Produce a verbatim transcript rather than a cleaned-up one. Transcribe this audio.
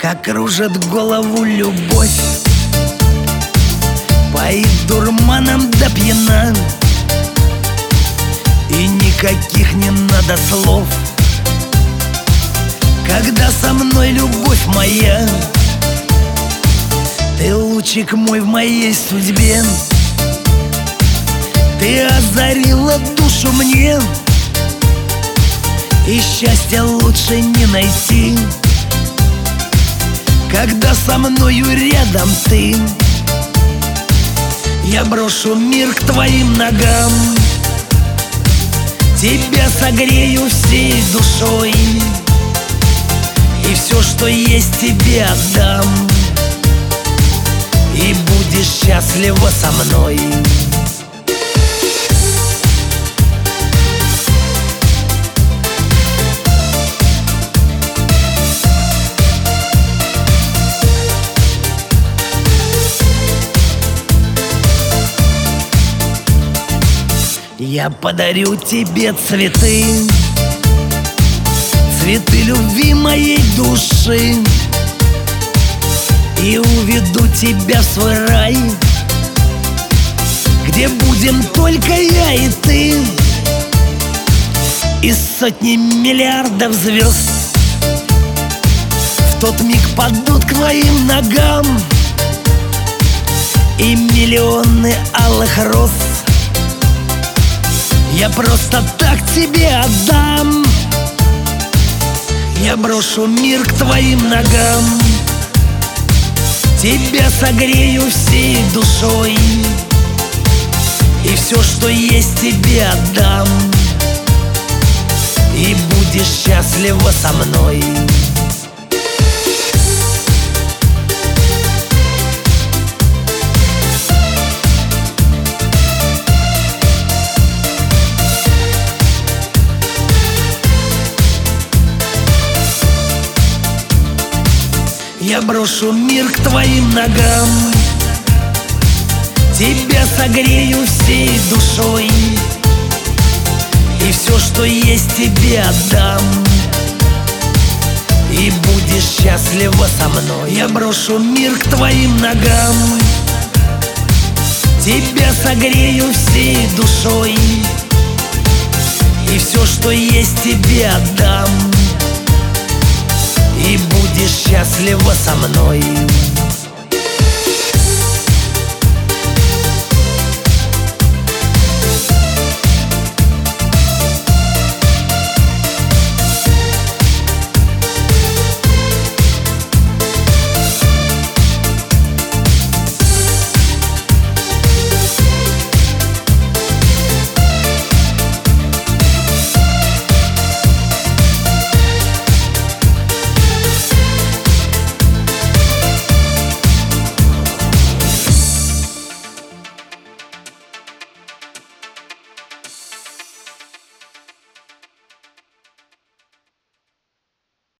как кружит голову любовь, поит дурманом до пьяна, и никаких не надо слов. Когда со мной любовь моя, ты лучик мой в моей судьбе. Ты озарила душу мне, и счастья лучше не найти. Когда со мною рядом ты, я брошу мир к твоим ногам, тебя согрею всей душой, и все, что есть, тебе отдам, и будешь счастлива со мной. Я подарю тебе цветы, цветы любви моей души, и уведу тебя в свой рай, где будем только я и ты, из сотни миллиардов звезд. В тот миг падут к твоим ногам и миллионы алых роз. Я просто так тебе отдам, я брошу мир к твоим ногам, тебя согрею всей душой, и все, что есть, тебе отдам, и будешь счастлива со мной. Я брошу мир к твоим ногам, тебя согрею всей душой, и все, что есть, тебе отдам, и будешь счастлива со мной. Я брошу мир к твоим ногам, тебя согрею всей душой, и все, что есть, тебе отдам, и будешь счастлива со мной.